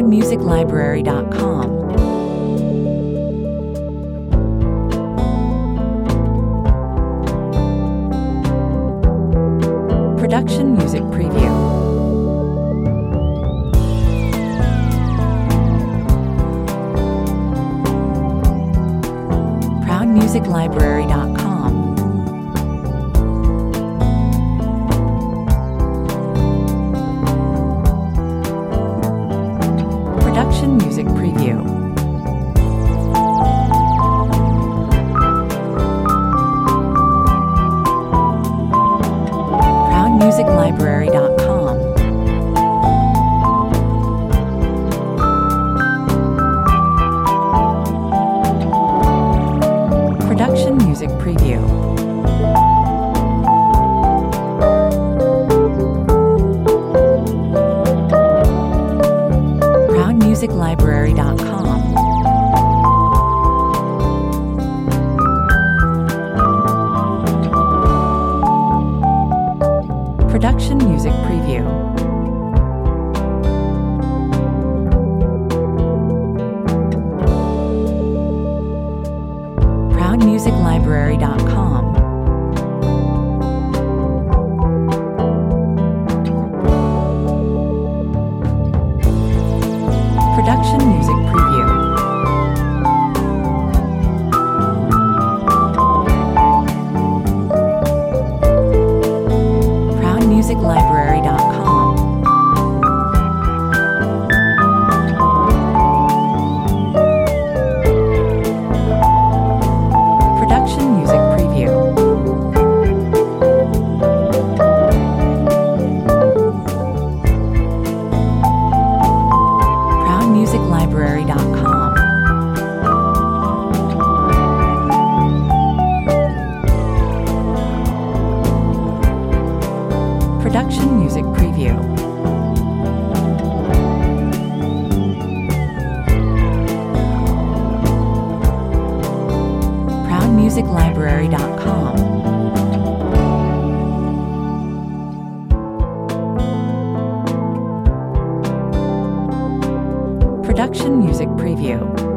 ProudMusicLibrary.com. Production Music Preview. ProudMusicLibrary.com. Production Music Preview. ProudMusicLibrary.com. Production Music Preview. ProudMusicLibrary.com. Production Music Preview. ProudMusicLibrary.com. Production Music Preview. ProudMusicLibrary.com. Production Music Preview. ProudMusicLibrary.com. Production Music Preview. ProudMusicLibrary.com. Production Music Preview.